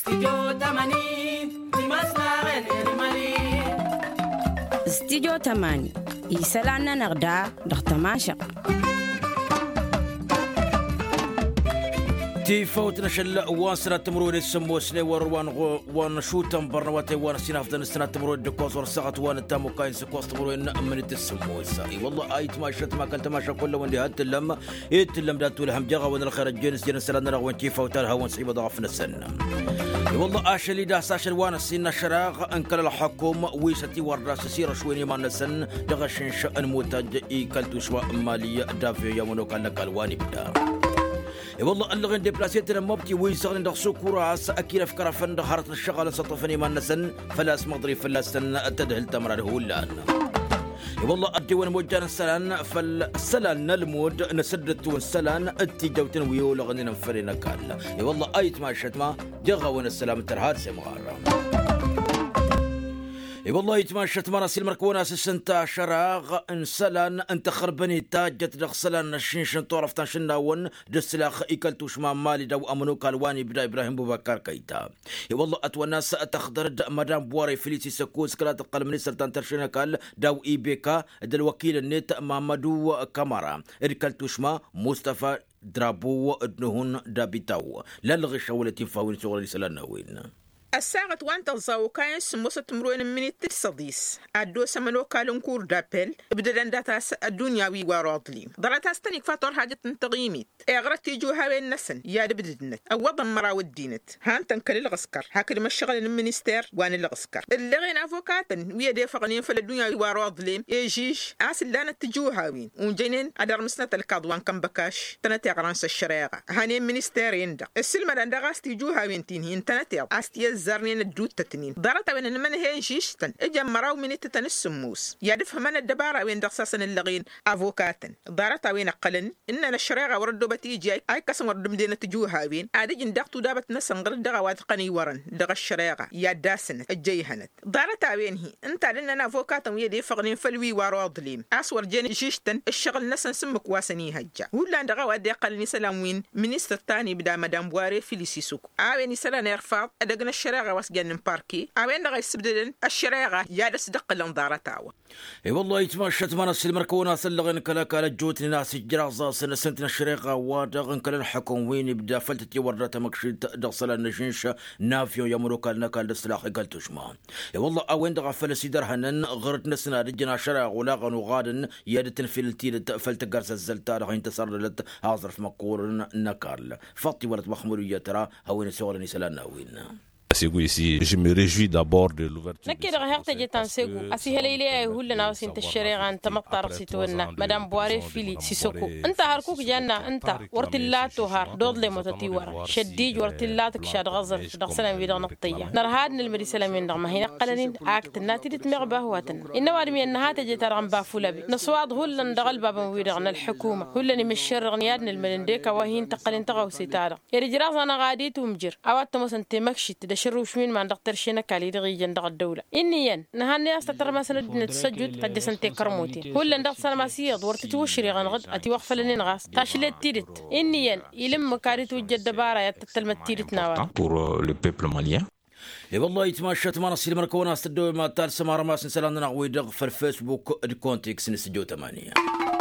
استديو تماني يسلعنا نغدا دغتماشق تي فوتنا شل واسنا تمرون السمو سني وان شوتم برنواتي وان سينافدن السنة تمرون دكوز ورسقت وان تامو كاين سكوز تمرون من السمو الساي والله ايت ما شت ما كنت ما كله وندي هتلم يتلم داتو لهم جغا وان الخير الجنس جنس لنا وان تي فوتها وان صيبه ضعفنا السنه والله اشلي دا ساشل وان سينا شراغ انكل الحكومه ويستي وراس سير شويني ما نسن دغشن شان موتاج ايكلتو شوا ماليه دافي يومنو كان الواني بدا والله اللي غندي بلاسيتنا مبتي ويسغن دخسو كراس اكيد افكار فند هارت الشغل سطفني ما نسن فلاس مضري فلاسن تدهل تمر هولان والله الديوان موجان السلان فالسلان المود نسدت والسلان اتجوتن ويول غني نفرنا كان والله ايت ما شتما جغون السلام ترهاد سمغار والله يتماشت مراسي المركونة سنتا شراغ انسلان انت خربني تاجت دخسلان الشنشن طرف تنشناون دسلاخ ايكلتو شما مالي دو امنو كالواني بدا ابراهيم بوبكر كيتا والله اتوناس تخضر مدام بواري فيليسي سكوز كلا تقل منستر تنترشنا كال دو ايبيكا دل وكيل النت محمدو كامارا اركلتو شما مصطفى درابو ادنهن دابيتاو للغش ولتي فاوين شغل سلانوين الساعة وانتظروا كان سموسة تمرون من التصديس أدو سمنو كالون كور دابل بدل داتاس الدنيا ويواراضلي ضرتاس تانيك فاتور حاجة تغيميت اغرت تيجوها وين نسن يا بددنت أوضا مراو الدينت هان تنكل الغسكر هاكل ما الشغل المنستير وان الغسكر اللي غين أفوكاتن ويا دي فغنين فالدنيا ويواراضلي يجيش عاس اللانة تجوها وين ونجينين أدار مسنة الكاضوان كم بكاش تنتي غرانس الشريعة هانين منستير يندق السلمة لندغاس تيجوها وين تينهين تنتي عاستيز زرنين الدود تتنين دارتا وين من هي شيشتن اجا مراو من تتن السموس يعرف من الدبارة وين دقساسن اللغين افوكاتن دارتا وين قلن ان الشريعه وردو بتيجي اي قسم ورد مدينه تجوها وين ادجن دقتو دابت نسن غير دغوات قني ورن دغ الشريعه يا داسن الجيهنت دارتا وين هي انت لنا افوكاتن ويدي فغنين فلوي وراضليم اسور جن شيشتن الشغل نسن سمك واسني هجا ولا دغوات دي قلني سلام وين منستر تاني بدا مدام بواري فيليسي سوق اوين سلان يرفع ادغنا الشريعه واسجن باركي اوين دغ يسبدلن الشريعه يا دس دق الانظارتاو اي والله يتمشت ما نسل مركونا سلغن كلا كلا جوت ناس جرازا سنتنا الشريعه ودغن كلا الحكم وين يبدا فلتتي ورته مكشيت دغسل النشنش نافيو يمرك النكال السلاح قالت شما اي والله اوين دغ فلسي درهنن غرت نسنا رجنا شرع ولاغن وغادن يدتن فلتي فلتقرس الزلتار غين تسرلت اعذرف مقور نكال فطي ولد مخموريه ترى هوين سورني سلانا وين ici. Je me réjouis d'abord de l'ouverture. نكيد غيرت جتان سيغو أسيه ليلي هول ناوس انت الشريعة انت مقطع رسيتونا مدام بواري فيلي سيسوكو انت هاركوك جانا انت ورتلاتو هار دود لي متتيور شديج ورتلاتك شاد غزر دغسنا بيدغ نقطية نرهادن المري سلامين دغ ما هنا قلنين عاكت الناتي دتمغ باهواتن إنه وادمي النهات جتار غن بافولابي نصواد هول ندغل بابا ويدغن الحكومة هول نمشر غنيادن المرنديكا وهين تقلين تغو سيتارا يري جراز انا غاديت ومجر اوات مسن تمكشت شروش مين ما ندقتر شينا كالي دغي جندق الدولة إنيا نهاني أستطر مثلا نتسجد قد سنتي كرموتي هو ندق سلاماسية دورت توشري غنغد أتي وقف لنين غاس تاشلت تيرت إنيا يلم كاري توجد دبارة يتتلمت تيرت نوار pour le peuple malien. اي والله يتمشت ما نسل مركونا استدو ما تال سمار ما سنسلان نغوي دغ في الفيسبوك الكونتكس نسجو 8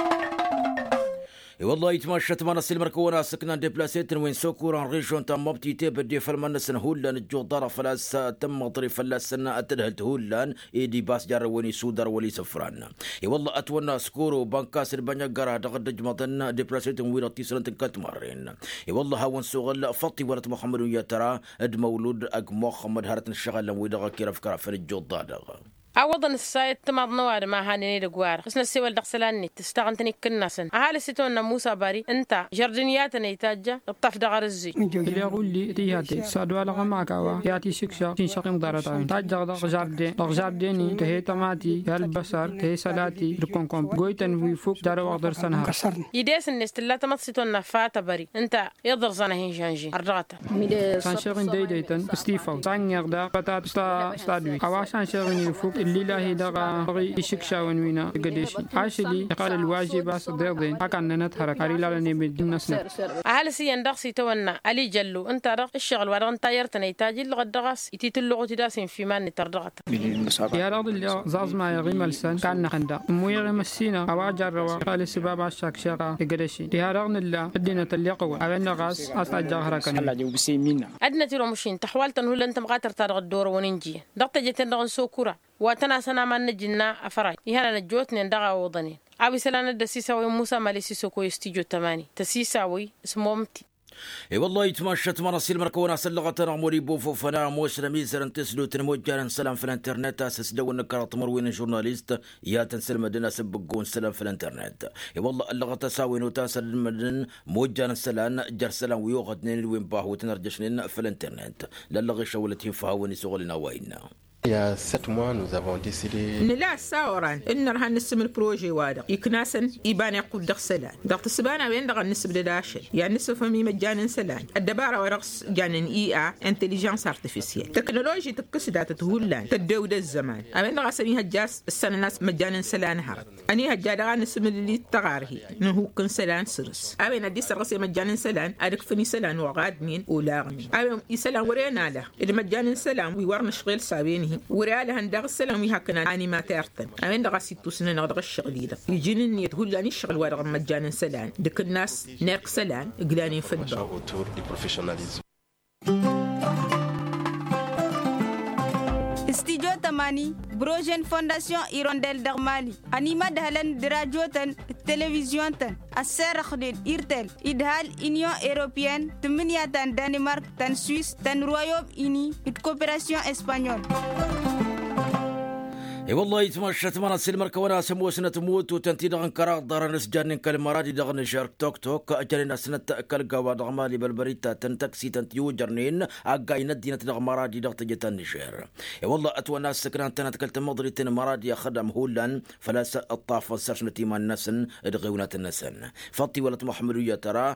والله يتمشت ما نسل مركونا سكنا ديبلاسيتن وين سوكوران ريجون تم مبتي تبدي فلمن سن هولان الجو ضرف فلاس تم طريف فلاسن اتدهلت هولان ايدي باس جار وني سودر ولي سفران اي والله اتونا سكورو بانكاس البنيا قرا دغد مطن ديبلاسيتن وين تيسلنت كتمرين اي والله هون سوغل فطي ولد محمد يا ترى اد مولود اق محمد هرت الشغل ويدغ كيرف كرا في الجو ضادغ عوضن السايت تمض نوار ما هاني دغوار خصنا السوال دغسلاني تستغنتني كناسن اهل ستون موسى باري انت جردنياتنا يتاجا الطف دغر الزي اللي يقول لي تياتي سادوا لغا ماكاوا ياتي شكشا تين شقيم دارتا تاجا دغجارديني تهي تماتي البصر تهي سلاتي ركونكم غويتن وي فوق دار وقدر سنها يديس الناس لا تمض ستون فاتا باري انت يضر زنا هين جانجي ارغاتا سان شيرين ديتن ستيفو سان يغدا بتات ستادوي اواشان شيرين فوق اللي لا دغا بغي يشكشا ونوينا قديشي عاشلي قال الواجب صديقين حكنا نتحرك على على الناس هل سيندقسي تونا علي جلو انت رق الشغل ورغن طيرتنا يتاجي لغدغس يتيتلغو تداسين في مان تردغت يا رض اللي زاز ما يغيم السن كان خندا مو يغيم السينا اواجر قال السباب الشاك شاقا قديشي يا رغن الله ادينا تليقوا على غاس استاجر هركن ادنا تيرو مشين تحوالت انه انت مغاتر تارغ الدور وننجي دقت جتن دغن سوكورا واتنا سنا ما نجينا افراي يهنا نجوتني ندغا وضنين ابي سلانا دسيساوي موسى ماليسي سوكو يستيجو تماني تسيساوي اسمومتي اي والله يتمشت مراسيل مركونا سلغة رغموري بوفو فنا موسر ميزر تسلو تنموجان سلام في الانترنت اساس دو نكرات مروين جورناليست يا تنسل مدن سبقون سلام في الانترنت اي والله اللغة تساوي نوتاسل المدن موجان سلام جر سلام ويوغدنين وين باهو تنرجشنين في الانترنت للغة شولتين فهاوني سغلنا وينا. Il y a 7 mois, nous avons décidé... نلا ساوران إن رح نسم البروجي وادا يكناسن يبان يقود دغ سلان دغ تسبانا وين دغ نسب داشل يعني نسف مي مجانا سلان الدبارة ورقص جانن إي انتليجنس ارتفيسيال تكنولوجي تكسدات تهولان تدود الزمان أمين دغ سميها جاس السنة ناس مجانا سلان هرب أني هجا دغ نسم اللي تغاره نهو كن سلان سرس أمين أدي سرقسي مجانا سلان أدك فني سلان وغاد مين ولاغني أمين يسلان ورينا له اللي مجانا سلان ويورنا شغل سابينه ورياله هندغ السلام يهكنا انيماتيرتن امين دغ 6 سنين نغدغ الشغل ده يجيني تقول لاني الشغل ورغ مجانا سلان دك الناس نيرك سلان قلاني فدوا استيجو تماني بروجين فونداسيون إيرونديل دغمالي أنيما دهلن دراجوتن التلفزيون تن السير خدين إيرتل إدهال إنيو إيروبيان تمنيا تن دنمارك تن سويس تن رويوم إني بتكوبراسيون إسبانيول اي والله يتمشت مراسيل مركونا سموسنا تموت وتنتي دغن كراغ دار نسجان كالمرادي دغن شارك توك توك اجلنا سنة كالقا ودغمالي بالبريتا تنتكسي تنتيو جرنين اقاي ندينا دغن مرادي دغت جتن نشير اي والله اتوى ناس سكران تنتكلت مضري تن مرادي خدم هولان فلاس الطاف سرشنتي ما النسن ادغيونات النسن فطي ولا محمدية ترى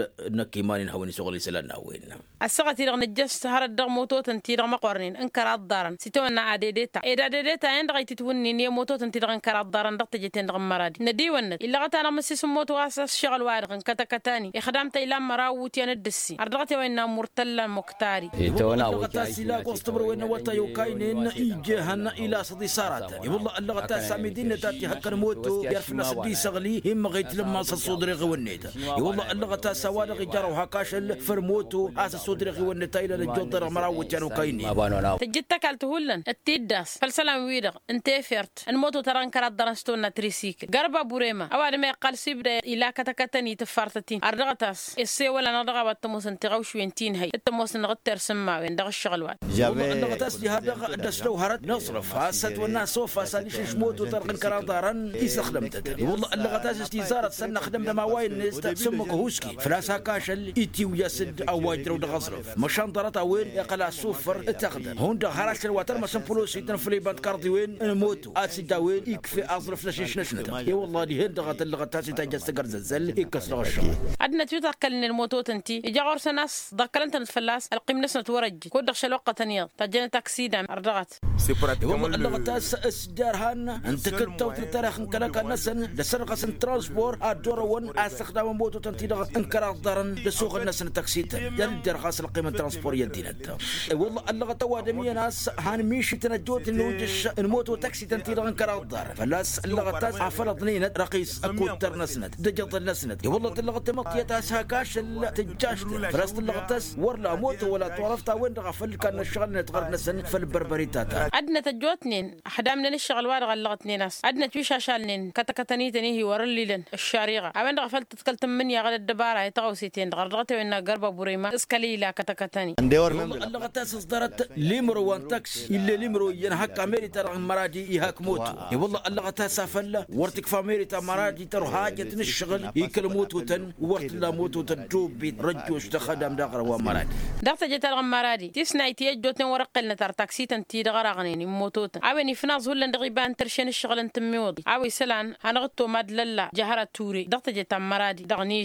نكي مالين هوني شغلي سلنا وين السقتي دغن الجس هر الدغ موتو تنتي دغ مقورنين انكرات دارن سيتونا عاديدتا اي داديدتا غايتي توني ني موتو تنتي دغن كرات دارن دقت جتين دغن مرادي ندي ون الا غتا مسيس موتو اساس شغل وارغن كتكتاني اخدامت الى مراوتي ندسي اردغتي وين مرتلا مكتاري تونا غتا لا قصبر وين وتا يوكاينين يجهن الى صدي صارت والله اللغه سامدين تاتي هكر موتو يرفنا صدي سغلي هم غيت لما صدري غونيت والله اللغه سوالغ جرو هكاشل فرموتو اساس صدري غونيت الى الجدر مراوتي يوكاينين تجتكلت هولن التيداس فالسلام ويدغ انت فرت الموتو تران كرات درستونا تريسيكل غربا بوريما اواد ما قال سيبدا الى كتكتني تفارتتين اردغتاس السي ولا ندغ بتموس انت غوش وينتين هي التموس نغتر سما وين دغ الشغل واد اللغتاس هذا دسلو هرت نصرف هاسات والناس سوف ساليش موتو ترقن كرات دارن يستخدمت والله اللغتاس استيزاره سنه خدم ما واين نست سمك هوسكي فلاس هكاشل ايتي ويسد او وايدرو دغصرف مشان طرتا وين يقلا سوفر تخدم هون دغراش الوتر ما سمبلوس يتنفلي بنت كاردي وين موتو اسيداوين يكفي اظرف لشيش نشنت اي والله دي هندغت اللغتات تاجستقر زلزل يكسر الشغل عندنا تذكرني الموتو تنتي اجا غورس ناس ذكرنت نتفلاس القيم نسنه تورج كود دخش الوقت تنيض تجينا تاكسيدا اردغت والله اللغتات اسدارهن انت كنت تاريخ كلك نسن لسرقه سن ترانسبور ادورون استخدام موتو تنتي دغت انكر درن لسوق الناس تاكسيتا يندر خاص القيمه الترانسبوريه دينتا والله اللغه وادميه ناس هان ميشي تنجوت نوجش الموتو تاكسي تنتي دغن كرا الدار فلاس اللغتات عفرضنين رقيس اكو ترنسنت دجط النسنت والله اللغه مطيتها ساكاش تجاش فلاس اللغتات ورلا موتو ولا طرفتا وين غفل كان الشغل نتغر نسن في البربريتات عندنا تجوتنين حدامنا الشغل وارغ اللغتني ناس عندنا تويشاشالنين كتكتني تني ورليلن الشاريغه امن غفلت تكلت من يا غد الدباره يتغوسيتين غردغت وين غربا بوريما اسكليلا كتكتني اللغتات اصدرت ليمرو وان تاكس الا ليمرو ينهك امريكا مرادي يهاك موتو والله اللغة سافلة ورتك فاميريتا مرادي ترو حاجة الشغل يكلموتو تن ورت لا موتو تدوب رجوش تخدم دغر ومرادي دغت جت مرادي تسناي تيجوتن ورقلنا تر تاكسي تنتي دغرغنين موتوت عاوني فناز هولن دغيبان ترشن الشغل انت ميوض عاوي سلان هنغتو مادللا جهره توري دغت جت مرادي دغنيجا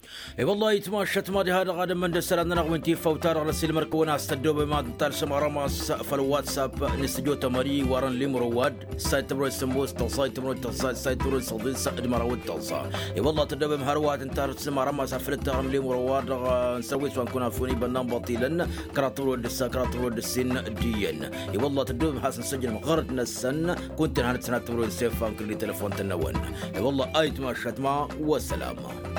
اي والله يتماشت مادي هذا غادم من دسرنا نغوينتي فوتار على سيل مركونا استدو بما تنتال سمارا ماس فالواتساب نستجو تماري وارن لي مرواد سايت برو سموس تصايت برو تصايت سايت برو صدين سعد مرواد تصا اي والله تدو بمهروات انتار سمارا ماس فلت ترم لي مرواد نسوي سوان كنا فوني بنام باطيلا كراترو دسا كراترو دسين ديين اي والله تدو بحسن سجن مغرد نسن كنت هانت سنه برو سيفان كل تليفون تنون اي والله اي تماشت ما والسلام.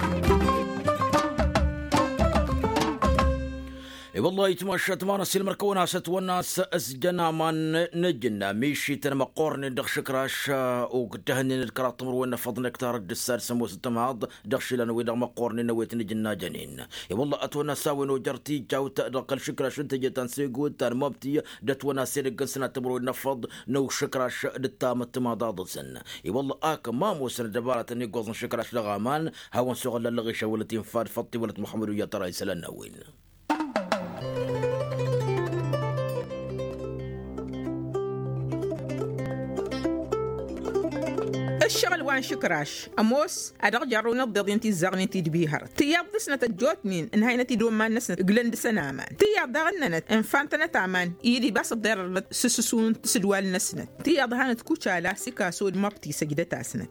اي والله يتمشت ما نسي المركونة ستوناس اسجنا من نجنا ميشي تنما قورني دغ شكراش وقدهني الكرات مرونا فضل كتار الدسار سمو ستماض دغ شيلان ويدغ ما قورني نويت نجنا جنين اي والله اتونا ساوي نوجرتي جاو تقل شكراش انت جتان سيقود تان مبتي دتونا سيرق سنة تمرو نفض نو شكراش دتام التماض سن اي والله ما موسن دبارة نيقوز شكراش لغامان هاون سوغل اللغيشة ولتين فاد فطي ولت محمد ويا ترى يسلنا وين. الشغل وان شكراش اموس ادغ جارونا ضدين تي زغني تي دبيهر تياب دسنه الجوتنين ان هاينا تي دوم مان نسنه جلند سنامان تياب دغننت ان فانتنا تامان يدي بس الدر سسسون تسدوال نسنه تياب هانت كوشالا سيكاسود مابتي سجدت اسنت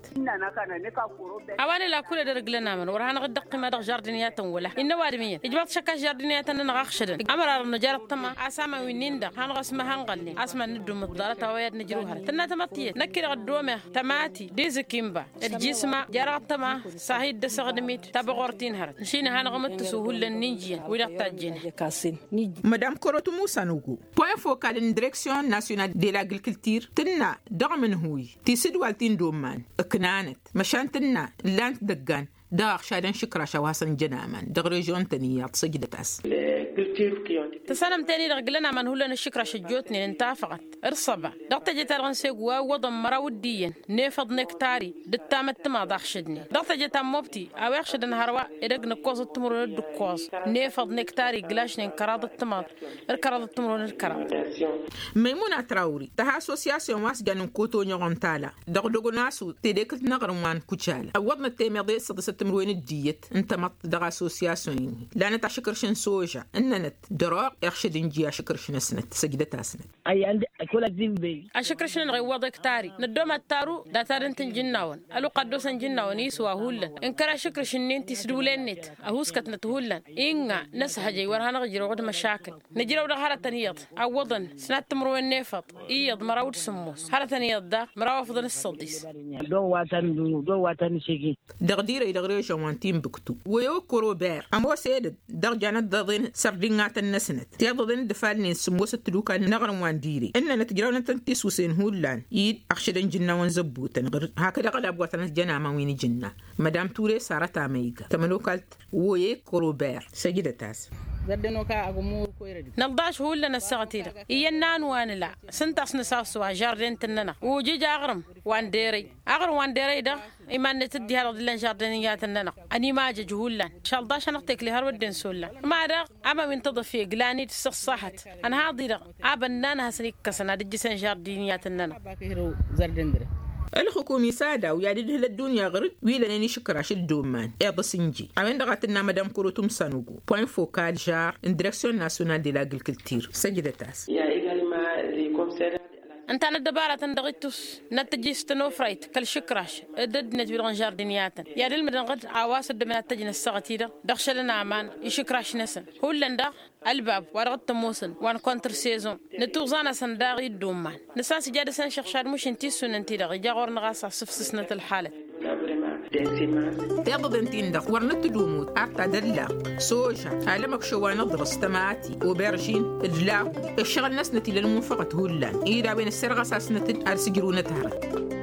اواني لا كل درجلنا من ورهان غد قيمه دغ جاردينيات ولا ان وادميه اجبات شكا جاردينيات ان غخشدن امر نجار تما اسما وينين دا هان غسما هانغلي اسما ندو مقداره ويد نجروها تنا تمطيه نكر غدومه تماتي ديزكيمبا الجسم جراتما صحيح دسغدميت تبغورتين هرت نشينا هنغمت سهول النينجيا ويدتاجين مدام كروتو موسى نوغو بوين فوكال ديريكسيون ناسيونال دي لاغريكولتور تنا دغمن هوي تيسدوالتين دومان اكنانت مشان تنا لانت دقان داغ شادن شكرا شواسن جنامان دغ ريجون تنيات سجدتاس تسلم تاني رجلنا من هولنا الشكرا شجوتني انتافقت ارصبا دغت جت الغنسيقوا وضم مراوديا نفض نكتاري دتامت ما ضخشدني دغت جت موبتي او يخشدن هروا ادق نكوز التمر الدكوز نفض نكتاري جلاش نكراد التمر الكراد التمر الكراد ميمونة تراوري تها اسوسياسيون واس جانن كوتو نيغونتالا دغ دغ ناسو تديك نغرمان كوتشالا وضنا التيميضي صدست تمروين الديت انت مط دغ اسوسياسيون لا نتعشكرشن سوجا اننت دراق يخشد نجي اشكرشن سنت سجدتها سنت اي عندي اكل اكذب بي اشكرشن غيوض كتاري ندوم التارو داتارن تنجناون الو قدوسن جناون يسوا هولن ان كرا شكرشن انت سدولنت اهوسكت نتهولن ان نسحجي ورهنا غجر ود مشاكل نجرو دغ هرتنيط عوضن سنت تمرو النفط ايض مراود سموس هرتنيط دا مراوفضن الصديس دو واتن شيكي دغدير دغري شوانتين بكتو ويو كروبير امو سيد درجانات ضدين سردينات النسنت تيضدن دفالني سموس التلوكا نغرم وانديري ان نتجراون تنتيس وسين هولان يد اخشدن جنا ونزبوتن غير هكذا قد ابوتن جنا ما وين جنا مدام توري سارتا ميغا تملوكالت ويو كروبير سجدتاس زردنوكا اغمور كويردي نلضاش هو لنا السغتير ينان وان لا سنتاس نساسوا جاردين تننا وجي اغرم وان ديري ده ايمان نتدي هذا اللي جاردينيات تننا اني ما جي هولان شالداش نقتك لي هرودين سولا ما دا اما من تضفي غلاني تصصحت انا هادي ده ابنان هسنيك كسنا دجسن جاردينيات تننا باكيرو زردندري الحكومي سادا ويادي له الدنيا غرد ويلاني شكراش الدومان ايضا سنجي عمين دغاتنا مدام كروتوم سانوغو بوين فوكال جار اندريكسيون ناسيونال دي لاغريكولتور سجدتاس انت انا دبارة تندغيتوس نتجيستنو فرايت كل شكراش ضد نتبيرغن جاردينيات يا دل مدن غد عواس الدم نتجن السغتيدا دخشلنا امان يشكراش نسن هولندا الباب ورغت موسن وان كونتر سيزون نتوزانا سنداغي الدومان نساس جاد سن شخشاد مش انتي سننتي دغ جاغور نغاسا سفسسنه الحاله تيضد انتين دق ورنت دوموت أبتا دلا سوجا عالمك شوانا درس تماتي وبرجين الجلاو الشغل ناس نتي للمنفقة هولان إيدا بين السرغة ساسنة أرسجرونة هرت